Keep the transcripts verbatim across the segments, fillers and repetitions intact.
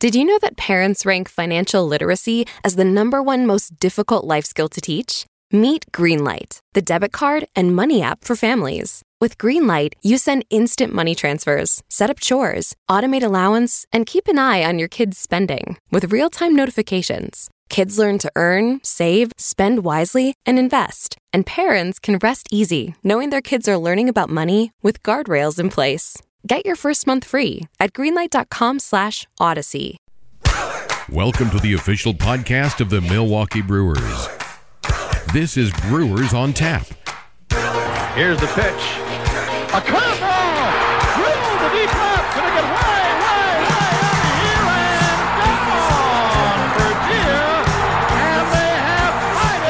Did you know that parents rank financial literacy as the number one most difficult life skill to teach? Meet Greenlight, the debit card and money app for families. With Greenlight, you send instant money transfers, set up chores, automate allowance, and keep an eye on your kids' spending with real-time notifications. Kids learn to earn, save, spend wisely, and invest. And parents can rest easy knowing their kids are learning about money with guardrails in place. Get your first month free at greenlight.com slash odyssey. Welcome to the official podcast of the Milwaukee Brewers. This is Brewers on Tap. Here's the pitch. A curveball! Through the deep left. Gonna get way, way, way out here and gone for dear. And they have tied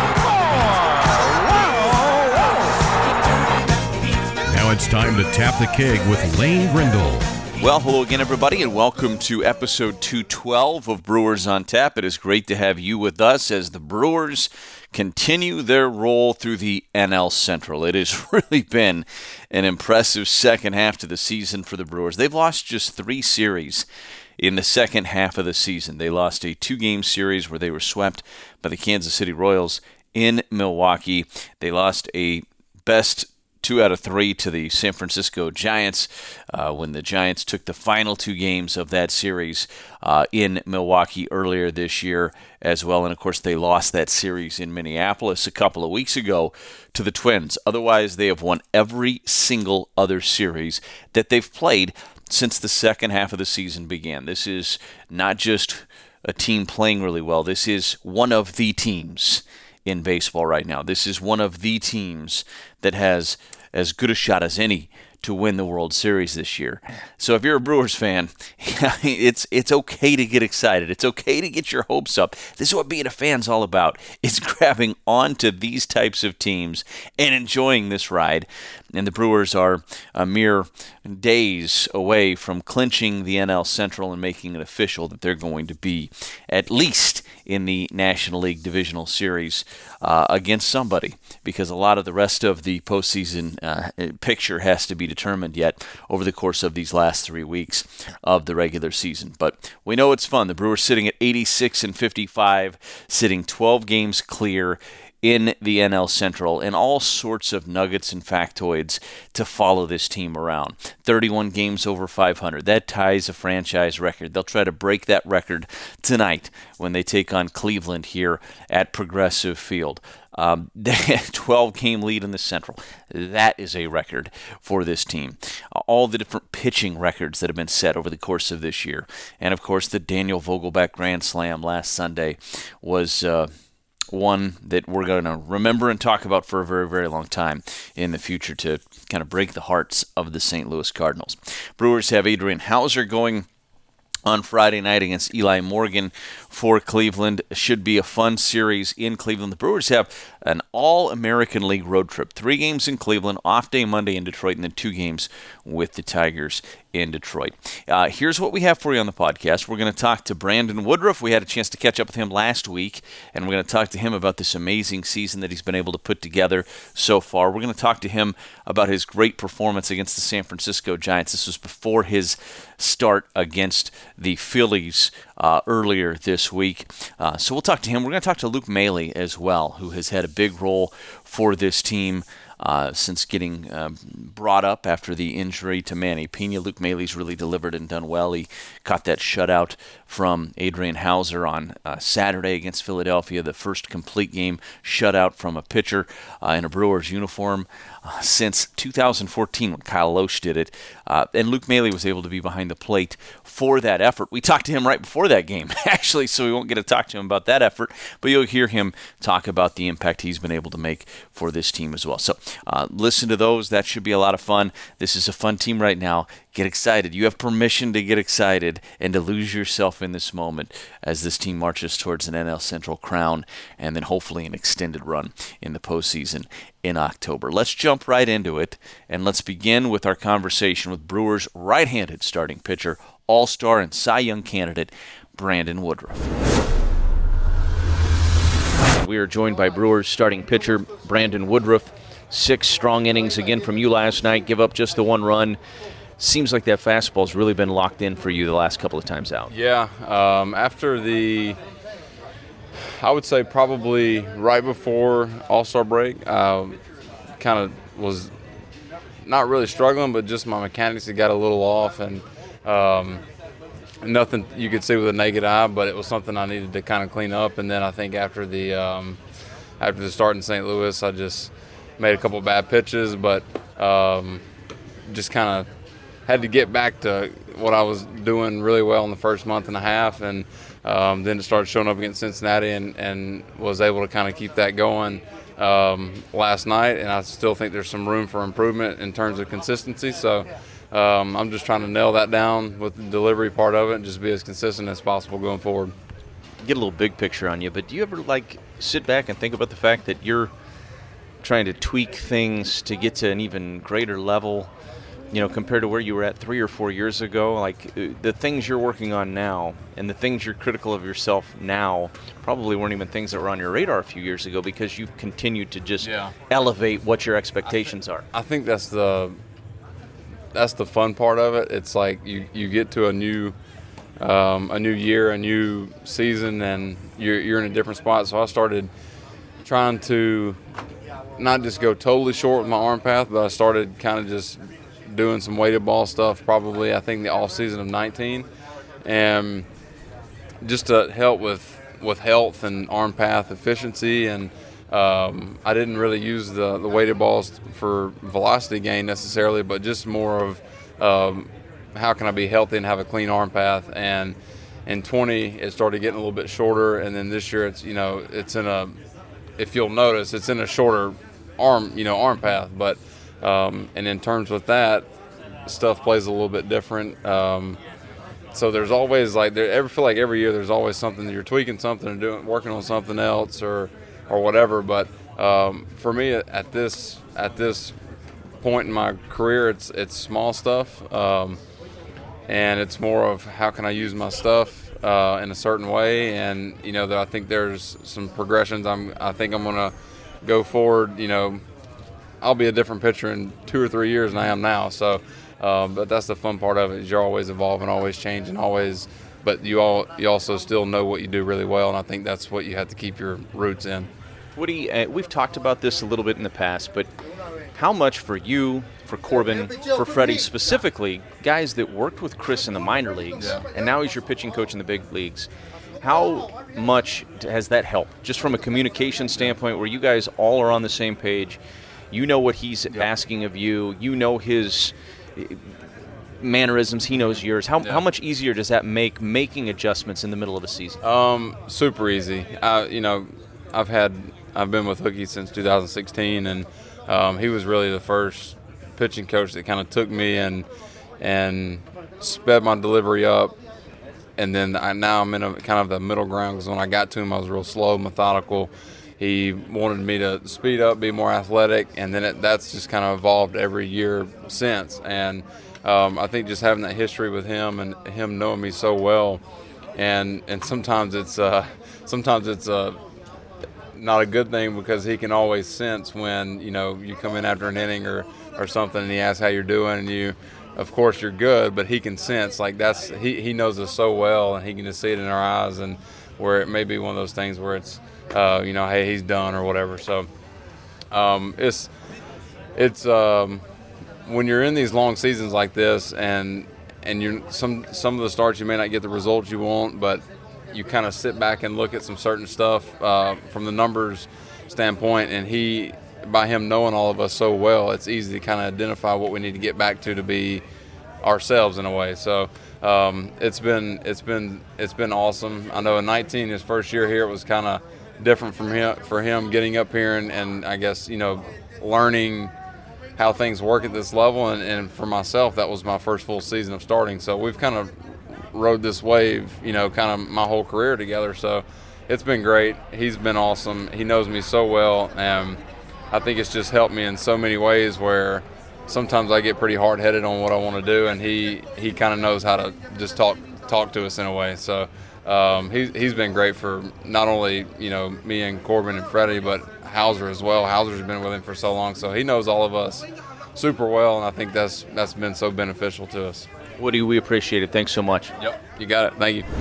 it at four. Wow! Now it's time to tap the keg with Lane Grindle. Well, hello again, everybody, and welcome to episode two twelve of Brewers on Tap. It is great to have you with us as the Brewers continue their roll through the N L Central. It has really been an impressive second half to the season for the Brewers. They've lost just three series in the second half of the season. They lost a two-game series where they were swept by the Kansas City Royals in Milwaukee. They lost a best two out of three to the San Francisco Giants uh, when the Giants took the final two games of that series uh, in Milwaukee earlier this year as well. And, of course, they lost that series in Minneapolis a couple of weeks ago to the Twins. Otherwise, they have won every single other series that they've played since the second half of the season began. This is not just a team playing really well. This is one of the teams in baseball right now. This is one of the teams that has as good a shot as any to win the World Series this year. So if you're a Brewers fan, it's it's okay to get excited. It's okay to get your hopes up. This is what being a fan's all about. It's grabbing onto these types of teams and enjoying this ride. And the Brewers are a mere days away from clinching the N L Central and making it official that they're going to be at least in the National League Divisional Series uh, against somebody, because a lot of the rest of the postseason uh, picture has to be determined yet over the course of these last three weeks of the regular season. But we know it's fun. The Brewers sitting at eighty-six and fifty-five, sitting twelve games clear in the N L Central, and all sorts of nuggets and factoids to follow this team around. thirty-one games over five hundred. That ties a franchise record. They'll try to break that record tonight when they take on Cleveland here at Progressive Field. Um, twelve-game lead in the Central. That is a record for this team. All the different pitching records that have been set over the course of this year. And, of course, the Daniel Vogelbach Grand Slam last Sunday was Uh, one that we're going to remember and talk about for a very, very long time in the future to kind of break the hearts of the Saint Louis Cardinals. Brewers have Adrian Hauser going on Friday night against Eli Morgan for Cleveland. Should be a fun series in Cleveland. The Brewers have an All-American League road trip. Three games in Cleveland, off day Monday in Detroit, and then two games with the Tigers in Detroit. Uh, here's what we have for you on the podcast. We're going to talk to Brandon Woodruff. We had a chance to catch up with him last week, and we're going to talk to him about this amazing season that he's been able to put together so far. We're going to talk to him about his great performance against the San Francisco Giants. This was before his start against the Phillies uh, earlier this week. Uh, so we'll talk to him. We're going to talk to Luke Maile as well, who has had a big role for this team Uh, since getting uh, brought up after the injury to Manny Pena. Luke Maile's really delivered and done well. He caught that shutout from Adrian Hauser on uh, Saturday against Philadelphia, the first complete game shutout from a pitcher uh, in a Brewers uniform uh, since two thousand fourteen when Kyle Loesch did it. Uh, and Luke Maile was able to be behind the plate for that effort. We talked to him right before that game, actually, so we won't get to talk to him about that effort, but you'll hear him talk about the impact he's been able to make for this team as well. So Uh, listen to those. That should be a lot of fun. This is a fun team right now. Get excited. You have permission to get excited and to lose yourself in this moment as this team marches towards an N L Central crown and then hopefully an extended run in the postseason in October. Let's jump right into it, and let's begin with our conversation with Brewers right-handed starting pitcher, All-Star and Cy Young candidate, Brandon Woodruff. We are joined by Brewers starting pitcher, Brandon Woodruff. Six strong innings again from you last night. Give up just the one run. seems like that fastball's really been locked in for you the last couple of times out. Yeah, um, after the, I would say probably right before All-Star break, uh, kind of was not really struggling, but just my mechanics had got a little off, and um, nothing you could see with a naked eye, but it was something I needed to kind of clean up. And then I think after the um, after the start in Saint Louis, I just made a couple bad pitches, but um, just kind of had to get back to what I was doing really well in the first month and a half, and um, then it started showing up against Cincinnati, and, and was able to kind of keep that going um, last night. And I still think there's some room for improvement in terms of consistency. So um, I'm just trying to nail that down with the delivery part of it and just be as consistent as possible going forward. Get a little big picture on you, but do you ever like sit back and think about the fact that you're trying to tweak things to get to an even greater level, you know, compared to where you were at three or four years ago? Like, the things you're working on now and the things you're critical of yourself now probably weren't even things that were on your radar a few years ago, because you've continued to just yeah. elevate what your expectations I are. I think that's the that's the fun part of it. It's like you, you get to a new um, a new year, a new season, and you're you're in a different spot. So I started trying to not just go totally short with my arm path, but I started kind of just doing some weighted ball stuff probably, I think, the off season of nineteen, and just to help with, with health and arm path efficiency. And um, I didn't really use the, the weighted balls for velocity gain necessarily, but just more of um, how can I be healthy and have a clean arm path. And in twenty, it started getting a little bit shorter, and then this year it's, you know, it's in a, if you'll notice, it's in a shorter arm, you know, arm path, but Um, and in terms with that, stuff plays a little bit different. Um, so there's always like, there, ever feel like every year there's always something that you're tweaking something and doing, working on something else or, or whatever. But um, for me at this at this point in my career, it's it's small stuff, um, and it's more of how can I use my stuff uh, in a certain way. And you know, I think there's some progressions. I'm I think I'm gonna go forward. You know, I'll be a different pitcher in two or three years than I am now. So, um, but that's the fun part of it, is you're always evolving, always changing, always. But you all you also still know what you do really well, and I think that's what you have to keep your roots in. Woody, uh, we've talked about this a little bit in the past, but how much for you, for Corbin, for Freddie specifically, guys that worked with Chris in the minor leagues, yeah. and now he's your pitching coach in the big leagues, how much has that helped, just from a communication standpoint, where you guys all are on the same page? You know what he's yep. asking of you. You know his mannerisms. He knows yours. How yeah. how much easier does that make making adjustments in the middle of a season? Um, super easy. I, you know, I've had I've been with Hookie since two thousand sixteen, and um, he was really the first pitching coach that kind of took me and and sped my delivery up. And then I, now I'm in a kind of the middle ground, because when I got to him, I was real slow, methodical. He wanted me to speed up, be more athletic, and then it, that's just kind of evolved every year since. And um, I think just having that history with him and him knowing me so well, and and sometimes it's uh, sometimes it's uh, not a good thing, because he can always sense when, you know, you come in after an inning or, or something, and he asks how you're doing, and you, of course, you're good, but he can sense, like, that's he, he knows us so well, and he can just see it in our eyes, and where it may be one of those things where it's, Uh, you know, hey, he's done or whatever. So um, it's it's um, when you're in these long seasons like this, and and you're some some of the starts you may not get the results you want, but you kind of sit back and look at some certain stuff uh, from the numbers standpoint, and he, by him knowing all of us so well, it's easy to kind of identify what we need to get back to to be ourselves in a way. So um, it's been it's been it's been awesome. I know in nineteen, his first year here, it was kind of different from him for him getting up here and, and I guess, you know, learning how things work at this level, and, and for myself, that was my first full season of starting. So we've kind of rode this wave, you know, kind of my whole career together. So it's been great. He's been awesome. He knows me so well, and I think it's just helped me in so many ways, where sometimes I get pretty hard-headed on what I want to do, and he he kind of knows how to just talk talk to us in a way. So Um, he's, he's been great for not only, you know, me and Corbin and Freddie, but Hauser as well. Hauser's been with him for so long, so he knows all of us super well, and I think that's that's been so beneficial to us. Woody, we appreciate it. Thanks so much. Yep, you got it. Thank you.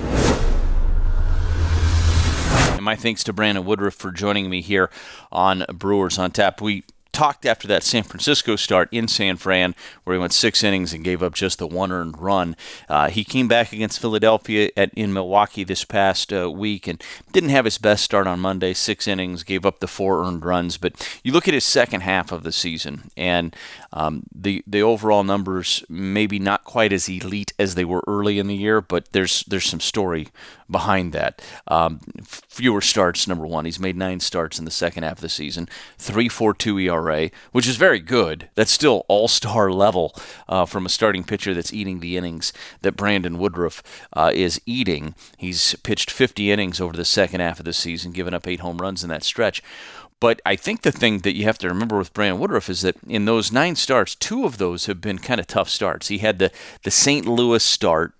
And my thanks to Brandon Woodruff for joining me here on Brewers on Tap. We talked after that San Francisco start in San Fran, where he went six innings and gave up just the one earned run. Uh, he came back against Philadelphia at, in Milwaukee this past uh, week and didn't have his best start on Monday. Six innings, gave up the four earned runs. But you look at his second half of the season, and um, the the overall numbers maybe not quite as elite as they were early in the year, but there's there's some story behind that. Um, fewer starts, number one. He's made nine starts in the second half of the season. three point four two E R A, which is very good. That's still all-star level uh, from a starting pitcher that's eating the innings that Brandon Woodruff uh, is eating. He's pitched fifty innings over the second half of the season, given up eight home runs in that stretch. But I think the thing that you have to remember with Brandon Woodruff is that in those nine starts, two of those have been kind of tough starts. He had the, the Saint Louis start,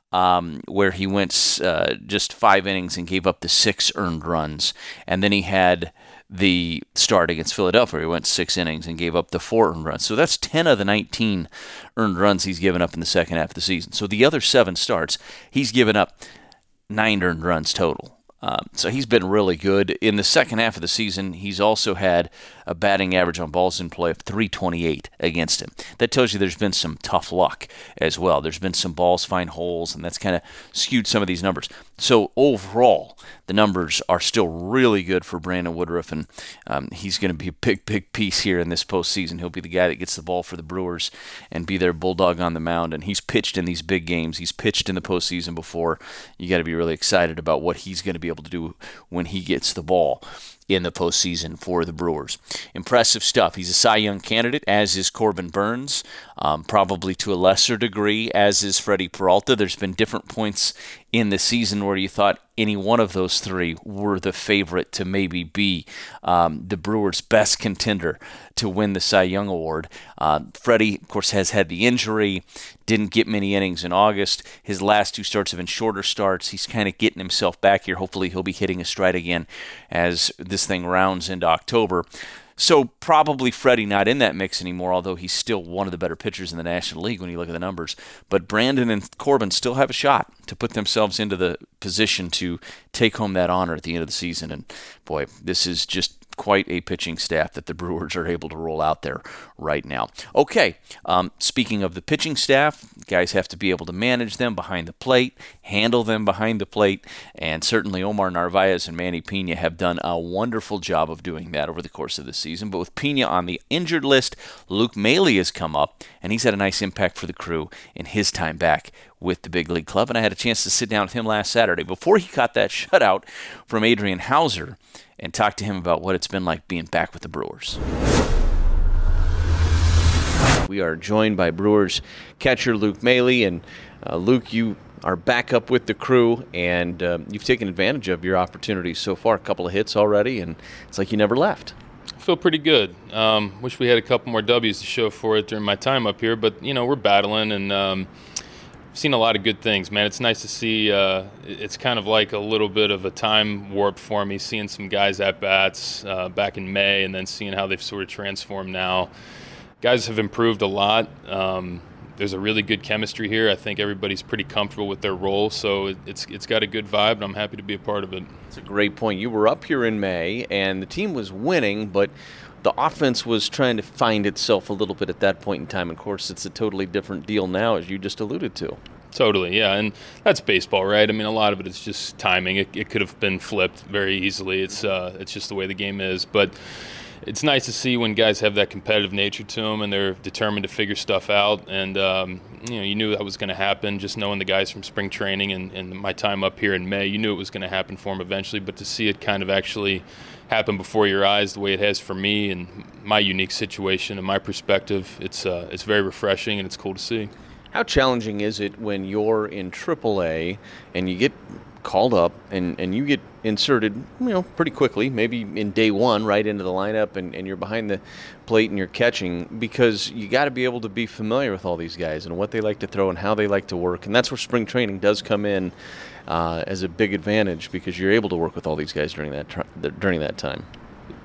Um, where he went uh, just five innings and gave up the six earned runs. And then he had the start against Philadelphia, where he went six innings and gave up the four earned runs. So that's ten of the nineteen earned runs he's given up in the second half of the season. So the other seven starts, he's given up nine earned runs total. Um, so he's been really good. In the second half of the season, he's also had a batting average on balls in play of three twenty-eight against him. That tells you there's been some tough luck as well. There's been some balls find holes, and that's kind of skewed some of these numbers. So overall, the numbers are still really good for Brandon Woodruff, and um, he's going to be a big, big piece here in this postseason. He'll be the guy that gets the ball for the Brewers and be their bulldog on the mound, and he's pitched in these big games. He's pitched in the postseason before. You got to be really excited about what he's going to be able to do when he gets the ball in the postseason for the Brewers. Impressive stuff. He's a Cy Young candidate, as is Corbin Burnes, um, probably to a lesser degree, as is Freddie Peralta. There's been different points in the season where you thought any one of those three were the favorite to maybe be um, the Brewers' best contender to win the Cy Young Award. Uh, Freddie, of course, has had the injury, didn't get many innings in August. His last two starts have been shorter starts. He's kind of getting himself back here. Hopefully he'll be hitting a stride again as this thing rounds into October. So probably Freddie not in that mix anymore, although he's still one of the better pitchers in the National League when you look at the numbers. But Brandon and Corbin still have a shot to put themselves into the position to take home that honor at the end of the season. And boy, this is just quite a pitching staff that the Brewers are able to roll out there right now. Okay, um, speaking of the pitching staff, guys have to be able to manage them behind the plate, handle them behind the plate, and certainly Omar Narvaez and Manny Pena have done a wonderful job of doing that over the course of the season. But with Pena on the injured list, Luke Maile has come up, and he's had a nice impact for the Crew in his time back with the big league club, and I had a chance to sit down with him last Saturday before he got that shutout from Adrian Hauser and talk to him about what it's been like being back with the Brewers. We are joined by Brewers catcher Luke Maile, and uh, Luke, you are back up with the Crew, and uh, you've taken advantage of your opportunities so far. A couple of hits already, and it's like you never left. I feel pretty good. Um, wish we had a couple more W's to show for it during my time up here, but you know we're battling, and um, I've seen a lot of good things, man. It's nice to see. Uh, it's kind of like a little bit of a time warp for me, seeing some guys at bats uh, back in May, and then seeing how they've sort of transformed now. Guys have improved a lot. Um, there's a really good chemistry here. I think everybody's pretty comfortable with their role, so it's it's got a good vibe, and I'm happy to be a part of it. It's a great point. You were up here in May, and the team was winning, but the offense was trying to find itself a little bit at that point in time. Of course, it's a totally different deal now, as you just alluded to. Totally, yeah, and that's baseball, right? I mean, a lot of it is just timing. It, it could have been flipped very easily. It's uh, it's just the way the game is, but it's nice to see when guys have that competitive nature to them and they're determined to figure stuff out. And, um, you know, you knew that was going to happen just knowing the guys from spring training and, and my time up here in May. You knew it was going to happen for them eventually, but to see it kind of actually happen before your eyes the way it has for me and my unique situation and my perspective, it's uh, it's very refreshing and it's cool to see. How challenging is it when you're in triple A and you get called up and, and you get inserted, you know, pretty quickly, maybe in day one, right into the lineup, and, and you're behind the plate and you're catching, because you got to be able to be familiar with all these guys and what they like to throw and how they like to work. And that's where spring training does come in uh, as a big advantage, because you're able to work with all these guys during that tr- during that time.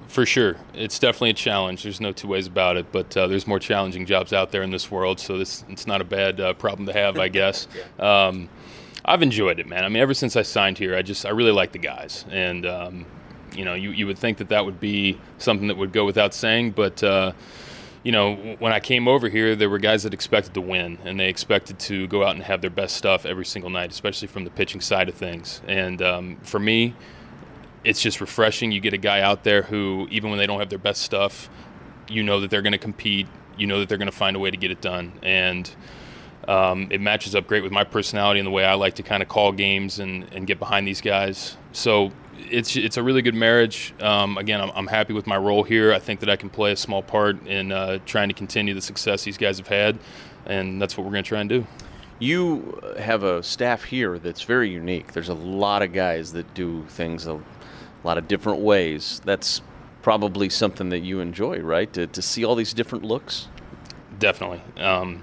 For sure. It's definitely a challenge. There's no two ways about it, but uh, there's more challenging jobs out there in this world, so this it's not a bad uh, problem to have, I guess. Um, I've enjoyed it, man. I mean, ever since I signed here, I just I really like the guys. And, um, you know, you, you would think that that would be something that would go without saying, but, uh, you know, when I came over here, there were guys that expected to win, and they expected to go out and have their best stuff every single night, especially from the pitching side of things. And um, for me, it's just refreshing. You get a guy out there who, even when they don't have their best stuff, you know that they're going to compete. You know that they're going to find a way to get it done. And um, it matches up great with my personality and the way I like to kind of call games and, and get behind these guys. So it's it's a really good marriage. Um, again, I'm, I'm happy with my role here. I think that I can play a small part in uh, trying to continue the success these guys have had, and that's what we're going to try and do. You have a staff here that's very unique. There's a lot of guys that do things a A lot of different ways. That's probably something that you enjoy, right? To to see all these different looks? Definitely. Um,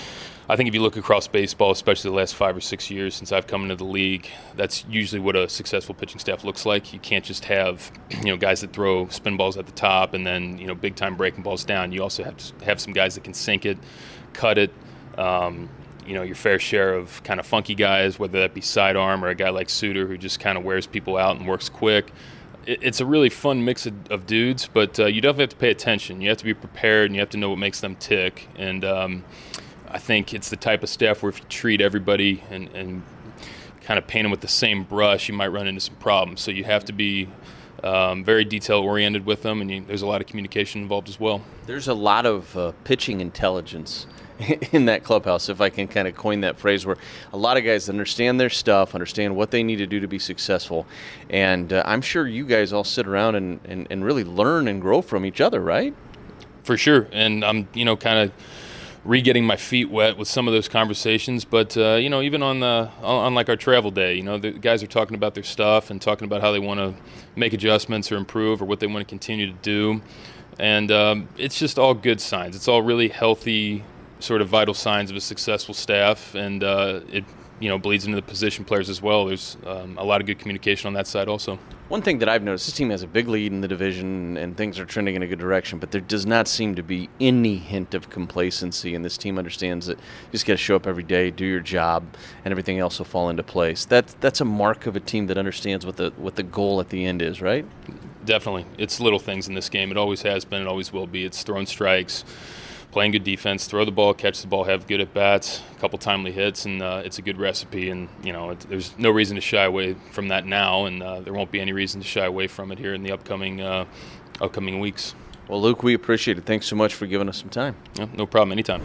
I think if you look across baseball, especially the last five or six years since I've come into the league, that's usually what a successful pitching staff looks like. You can't just have, you know, guys that throw spin balls at the top and then, you know, big time breaking balls down. You also have to have some guys that can sink it, cut it, um, you know, your fair share of kind of funky guys, whether that be sidearm or a guy like Suter who just kind of wears people out and works quick. It, it's a really fun mix of, of dudes, but uh, you definitely have to pay attention. You have to be prepared, and you have to know what makes them tick. And um, I think it's the type of staff where if you treat everybody and, and kind of paint them with the same brush, you might run into some problems. So you have to be um, very detail-oriented with them, and you, there's a lot of communication involved as well. There's a lot of uh, pitching intelligence in that clubhouse, if I can kind of coin that phrase, where a lot of guys understand their stuff, understand what they need to do to be successful. And uh, I'm sure you guys all sit around and, and, and really learn and grow from each other, right? For sure. And I'm, you know, kind of re-getting my feet wet with some of those conversations. But, uh, you know, even on the on like our travel day, you know, the guys are talking about their stuff and talking about how they want to make adjustments or improve or what they want to continue to do. And um, it's just all good signs. It's all really healthy, sort of vital signs of a successful staff, and uh, it you know bleeds into the position players as well. There's um, a lot of good communication on that side also. One thing that I've noticed, this team has a big lead in the division and things are trending in a good direction, but there does not seem to be any hint of complacency, and this team understands that you just got to show up every day, do your job, and everything else will fall into place. That, that's a mark of a team that understands what the what the goal at the end is, right? Definitely. It's little things in this game. It always has been. It always will be. It's throwing strikes, playing good defense, throw the ball, catch the ball, have good at-bats, a couple timely hits, and uh, it's a good recipe. And, you know, it, there's no reason to shy away from that now, and uh, there won't be any reason to shy away from it here in the upcoming uh, upcoming weeks. Well, Luke, we appreciate it. Thanks so much for giving us some time. Yeah, no problem. Anytime.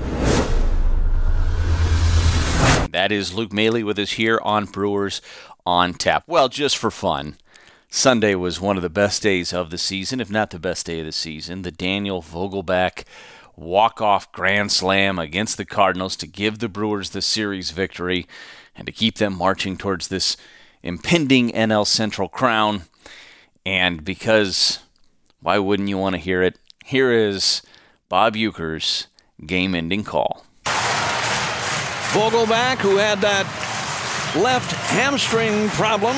That is Luke Maile with us here on Brewers on Tap. Well, just for fun, Sunday was one of the best days of the season, if not the best day of the season. The Daniel Vogelbach walk-off grand slam against the Cardinals to give the Brewers the series victory and to keep them marching towards this impending N L Central crown. And because, why wouldn't you want to hear it? Here is Bob Uecker's game-ending call. Vogelbach, who had that left hamstring problem,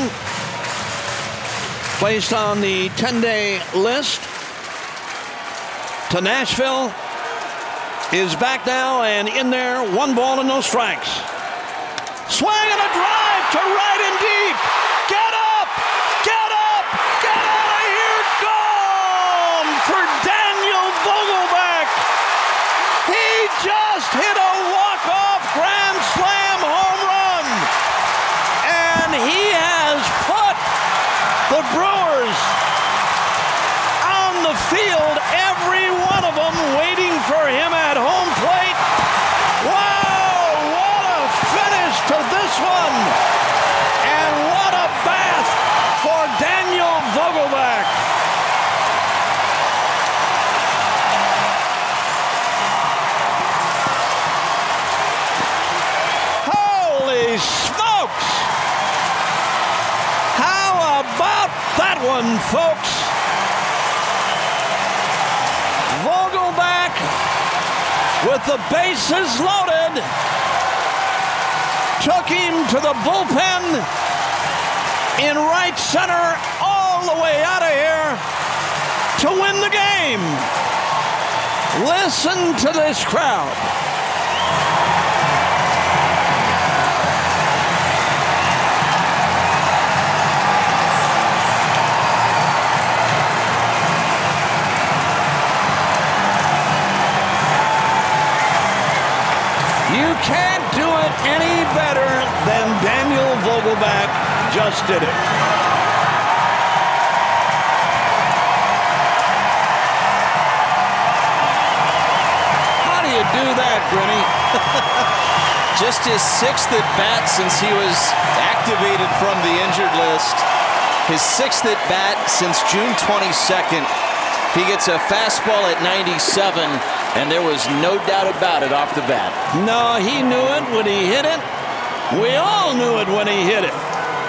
placed on the ten-day list to Nashville, is back now and in there, one ball and no strikes. Swing and a drive to right and deep. Get up! Get up! Get out of here! Gone for Daniel Vogelbach. He just hit a walk-off grand slam home run. And he has put the Brewers on the field, every one of them waiting for him at home plate. Wow, what a finish to this one. And what a bath for Daniel Vogelbach. Holy smokes! How about that one, folks? Vogelbach, with the bases loaded, took him to the bullpen in right center all the way out of here. to win the game. Listen to this crowd. You can't do it any better than Daniel Vogelbach just did it. How do you do that, Grinny? Just his sixth at bat since he was activated from the injured list. His sixth at bat since June twenty-second. He gets a fastball at ninety-seven, and there was no doubt about it off the bat. No, he knew it when he hit it. We all knew it when he hit it.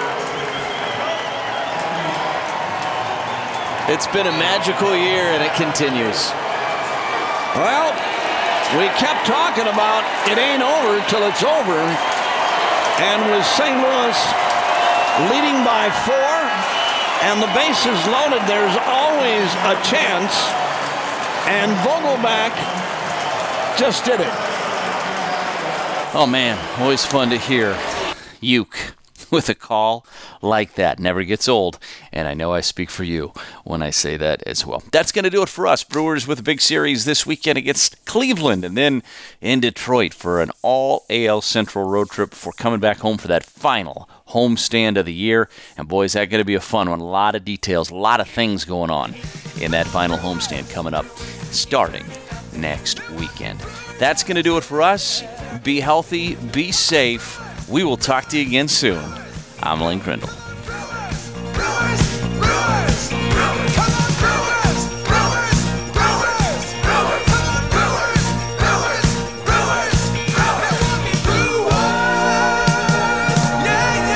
It's been a magical year, and it continues. Well, we kept talking about it ain't over till it's over. And with Saint Louis leading by four and the bases loaded, there's always a chance. And Vogelbach just did it. Oh, man, always fun to hear Uke with a call like that. Never gets old, and I know I speak for you when I say that as well. That's going to do it for us. Brewers with a big series this weekend against Cleveland and then in Detroit for an all-A L Central road trip before coming back home for that final homestand of the year. And boy, is that going to be a fun one. A lot of details, a lot of things going on in that final homestand coming up starting next weekend. That's going to do it for us. Be healthy, be safe. We will talk to you again soon. I'm Lane Grindle. Brewers, Brewers, Brewers, come on, Brewers, Brewers, Brewers, Brewers, come on, Brewers, Brewers, Brewers, Brewers, Brewers, yeah,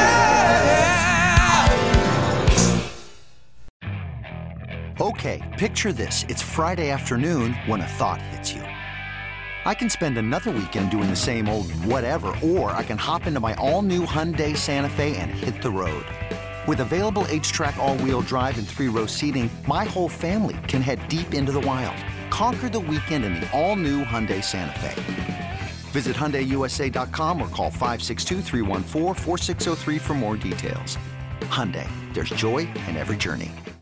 yeah. Okay, picture this. It's Friday afternoon when a thought hits you. I can spend another weekend doing the same old whatever, or I can hop into my all-new Hyundai Santa Fe and hit the road. With available H-Track all-wheel drive and three-row seating, my whole family can head deep into the wild. Conquer the weekend in the all-new Hyundai Santa Fe. Visit Hyundai U S A dot com or call five six two, three one four, four six zero three for more details. Hyundai, there's joy in every journey.